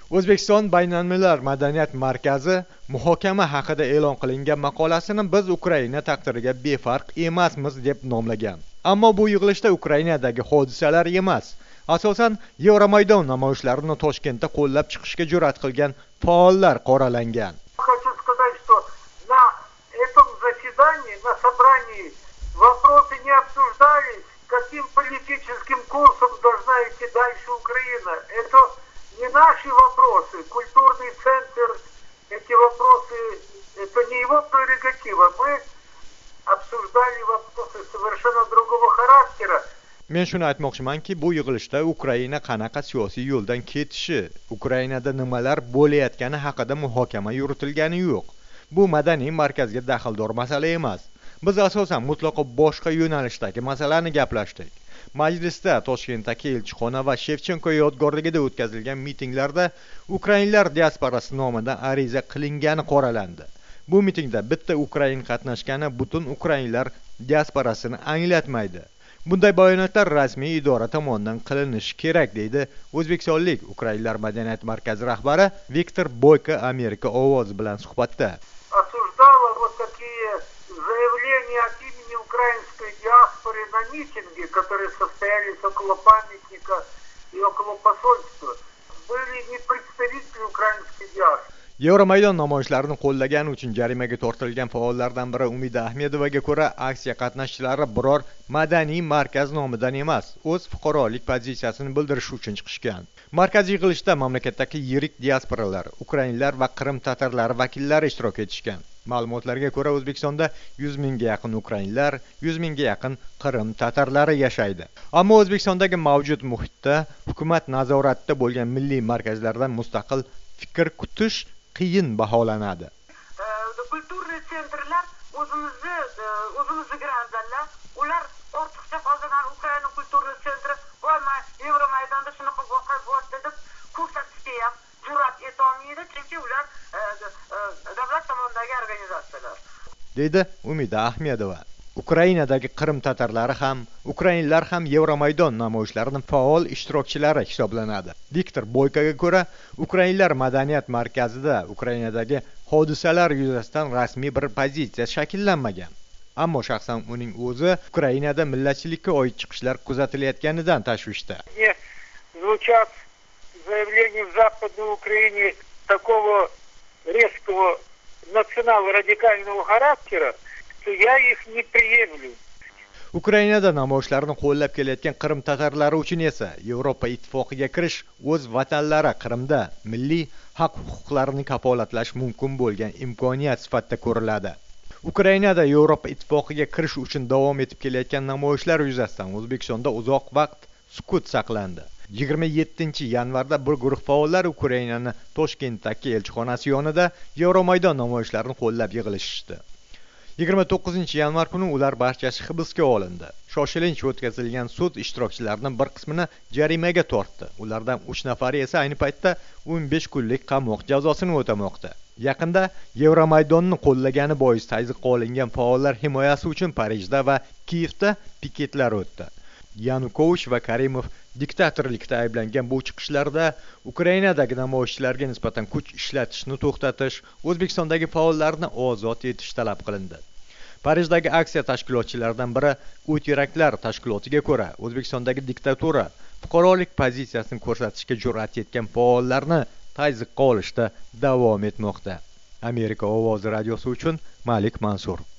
O'zbekiston Baynalmilal madaniyat markazi muhokama haqida e'lon qilingan maqolasini biz Ukraina taqdiriga befarq emasmiz deb nomlagan. Ammo bu yig'ilishda Ukrainadagi hodisalar emas, asosan Yevromaydon namoyishlarini Toshkentda qo'llab chiqishga jur'at qilgan faollar qoralangan. Хочу сказать, что на этом заседании, на собрании вопросы не обсуждались, каким политическим курсом должна идти дальше Украина. Это не наши вопросы. Культурный центр, эти вопросы, это не его прерогатива. Мы обсуждали вопросы совершенно другого характера. Men shuni aytmoqchimanki, bu yig'ilishda Ukraina qanaqa siyosiy yo'ldan ketishi, Ukrainada nimalar bo'layotgani haqida muhokama yuritilgani yo'q. Bu madaniy markazga daxldor masala emas. Biz asosan mutlaqo boshqa yo'nalishdagi masalani gaplashdik. Majlisda Toshkentdagi elchixona va Shevchenko yodgorligida o'tkazilgan mitinglarda ukrainlar diasporasi nomidan ariza qilingani qoralandi. Bu mitingda bitta ukrain qatnashgani butun ukrainlar diasporasini anglatmaydi. Bunday bayonotlar rasmiy idora tomonidan qilinishi kerak, deydi o'zbekistonlik Ukrainlar madaniyat markazi rahbari Viktor Boyko Amerika ovozi bilan suhbatda. Осуждала вот такие заявления от имени украинской диаспоры на митинге, которые состоялись около памятника и около посольства. Были не представители украинской диаспоры. Yevromaydon namoyishlarini qo'llagani uchun jarimaga tortilgan faollardan biri Umida Ahmedovaga ko'ra, aksiya qatnashchilari biror madaniy markaz nomidan emas, o'z fuqarolik pozitsiyasini bildirish uchun chiqishgan. Markaziy yig'ilishda mamlakatdagi yirik diasporalar, ukrainlar va Qrim tatarlari vakillari ishtirok etishgan. Ma'lumotlarga ko'ra, O'zbekistonda 100 mingga yaqin ukrainlar, 100 mingga yaqin Qrim tatarlari yashaydi. Ammo O'zbekistondagi mavjud muhitda hukumat nazoratida bo'lgan milliy markazlardan mustaqil fikr kutish qiyin baholanadi. Kulturniy sentrlar o'zimizni grandanlar, ular ortiqcha hozirdan Ukraina kulturniy sentri bo'lmay Yevromaydonda shunaqa voqea bo'ldi deb ko'rsatishga ham jur'at etolmaydi, chunki ular davlat tomonidan organizatsiyalar, deydi Umida Ahmedova. Ukrainadagi Qrim tatarlari ham, ukrainlar ham Yevromaydon namoyishlarining faol ishtirokchilari hisoblanadi. Viktor Boykoga ko'ra, Ukrainlar madaniyat markazida Ukrainadagi hodisalar yuzasidan rasmiy bir pozitsiya shakllanmagan. Ammo shaxsan uning o'zi Ukrainada millatchilikka oid chiqishlar kuzatilayotganidan tashvishda. Звучат заявления в Западной Украине такого резкого национал-радикального характера, что я их не приемлю. Ukrainada namoyishlarni qo'llab kelayotgan Qrim tatarlari uchun esa Yevropa ittifoqiga kirish o'z vatanlari Qrimda milliy haq-huquqlarini kafolatlash mumkin bo'lgan imkoniyat sifatida ko'riladi. Ukrainada Yevropa ittifoqiga kirish uchun davom etib kelayotgan namoyishlar yuzasidan O'zbekistonda uzoq vaqt sukut saqlandi. 27 yanvarda bir guruh faollar Ukrainani Toshkentdagi elchixonasi yonida Yevromaydon namoyishlarini qo'llab yig'ilishdi. 29 yanvar kuni ular barchasi hibsga olindi. Shoshilinch o'tkazilgan sud ishtirokchilarining bir qismini jarimaga tortdi. Ulardan 3 nafari esa ayni paytda 15 kunlik qamoq jazosini o'tamoqda. Yaqinda Yevromaydonni qo'llagani bois tazyiqqa olingan faollar himoyasi uchun Parijda va Kiyevda piketlar o'tdi. Yanukovich va Karimov diktatorlikda ayblangan bu chiqishlarda Ukrainadagi namoyishchilarga nisbatan kuch ishlatishni to'xtatish, O'zbekistondagi faollarni ozod etish talab qilindi. Parijdagi aksiya tashkilotchilaridan biri O'tiraklar tashkilotiga ko'ra, O'zbekistondagi diktatura fuqarolik pozitsiyasini ko'rsatishga jur'at etgan faollarni tazyiqqa olishda davom etmoqda. Amerika ovozi radiosi uchun Malik Mansur.